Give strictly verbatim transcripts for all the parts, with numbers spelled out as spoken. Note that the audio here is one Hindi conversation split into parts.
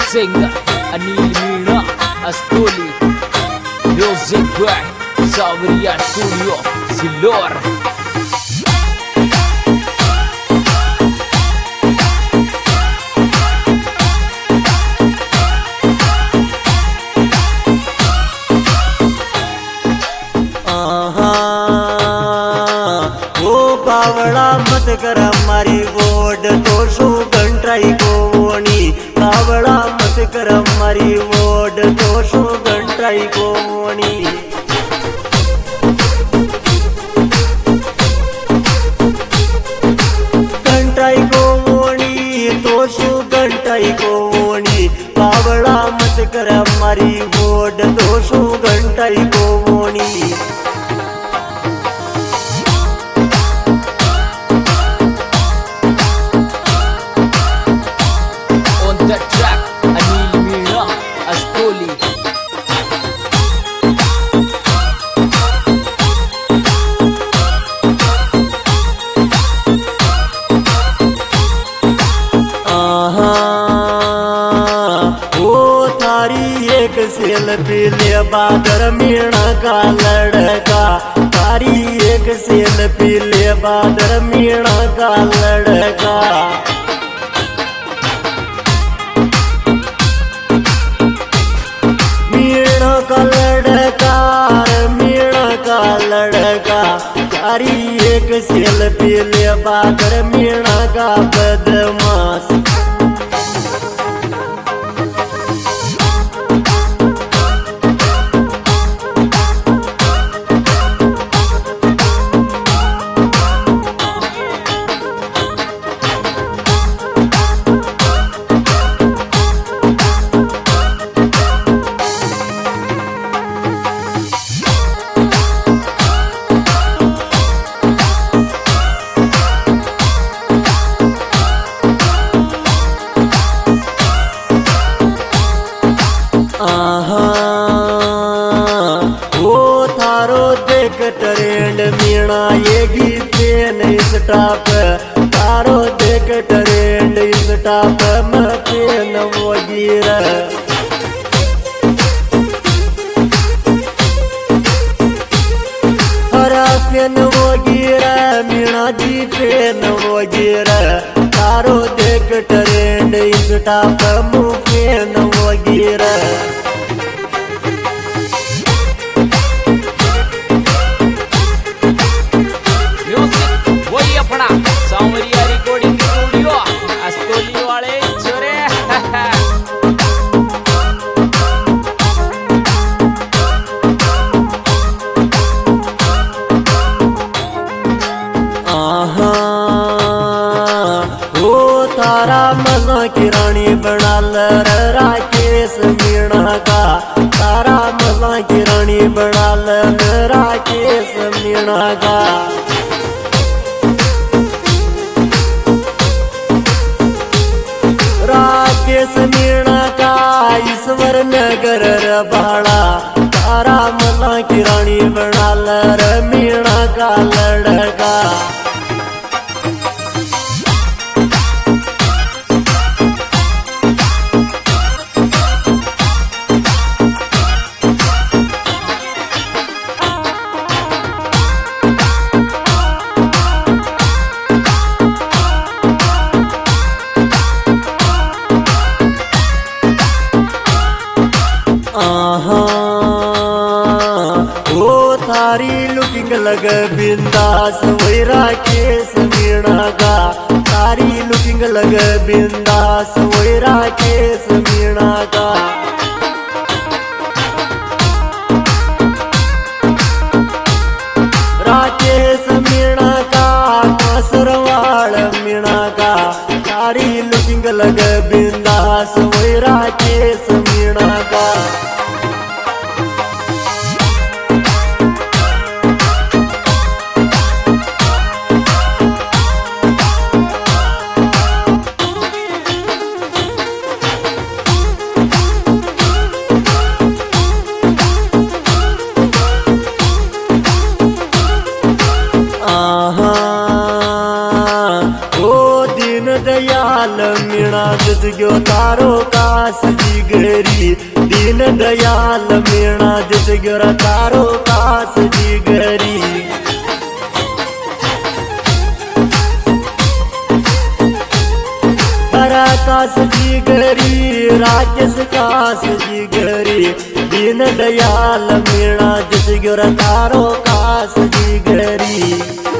singer Anil Meena Astoli, music by Sabriya Studio Silor. Kawda मत कर हमारी वोट तो शो घंटाई कोनी, कावड़ा मत कर हमारी वोट तो शो घंटाई कोनी। घंटाई कोनी तो शो घंटाई कोनी, कावड़ा मत कर हमारी वोट तो शो घंटाई कोनी। The track Anil Meena Astoli. आहा वो थारी एक सेल्फी ले बादर मीणा का लड़का, थारी एक सेल्फी ले बादर मीणा का लड़का। मीणा का लड़का मीणा का लड़का, तारी एक सेल्फी ले बादर मीणा का बदमाश। आहा वो थारो देख ट्रेंड मीणा ये गीत नहीं स्टॉप, थारो देख ट्रेंड स्टॉप मते न वो गिर। हरा पेन वो गिर मीणा जी पेन वो गिर, थारो देख ट्रेंड स्टॉप मुफे न वो गिर। वही अपना सावरिया रिकॉर्डिंग स्टूडियो अस्तोली वाले छोरे। आहा वो तारा मना की रानी बना लर राकेश मीणा का, तारा मना की रानी बना लर राकेश मीणा का। राकेश मीणा का ईश्वर नगर भाड़ा, तारा मना की रानी बना लर मीणा का लड़का। आहा वो थारी लुकिंग लग बिंदास वही राकेश मीणा का, थारी लुकिंग लग बिंदास वही राकेश मीणा का। राकेश मीणा का कासरवाड़ मीणा का, थारी लुकिंग लग बिंदास वही राकेश मीणा का। आहा वो दीन दयाल मीणा जिस गयो तारो कास जिगरी दीन दयाल मीणा जिस गयो तारो कास जिगरी कास जिगरी राकेश कास जिगरी दीन दयाल मीणा जिस गयो तारो कास जिगरी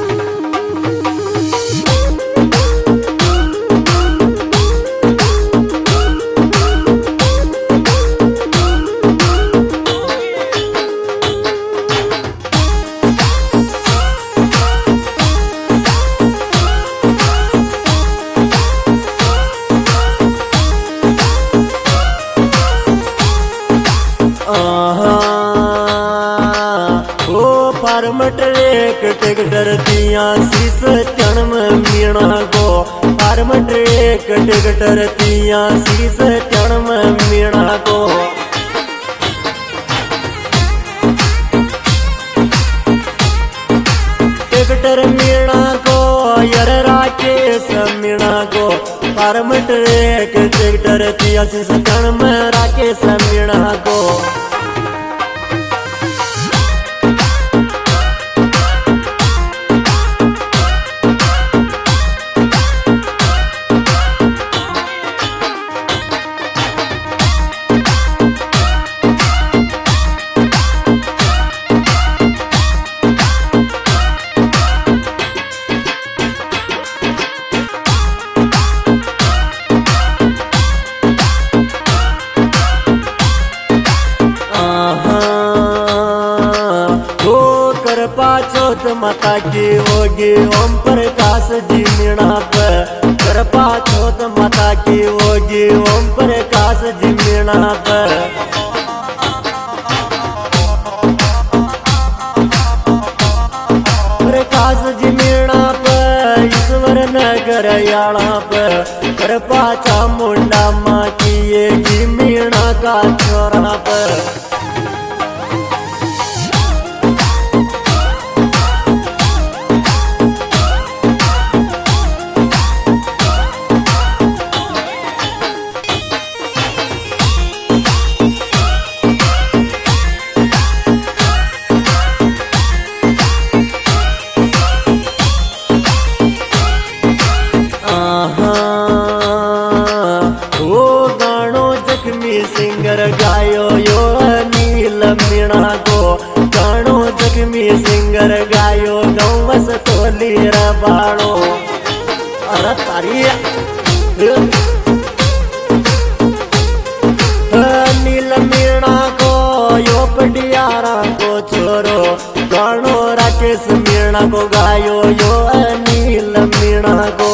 फार्मट एक टिकटर तिया शीस चणम मीणा को फार्मट एक टिकटर तिया शीस चणम मीणा को टिकटर मीणा को यर राकेश मीणा को फार्मट एक टिकटर तिया शीस चणम राकेश मीणा को पाचोत माता की होगी ओम प्रकाश जी मीणा पर कर पाचोत माता की होगी ओम प्रकाश जी मीणा पर प्रकाश जी मीणा पर ईश्वर नगर याणा पर कर पाचा मुंडा माँ की ये जी मीणा का छोरा पर सिंगर गायो यो अनिल मीणा को गाणो जगमी सिंगर गायो गौवस तोली रबाणो अरे तारी अनिल मीणा को यो पटियारा को छोरो गाणो राकेश मीणा को गायो यो अनिल मीणा को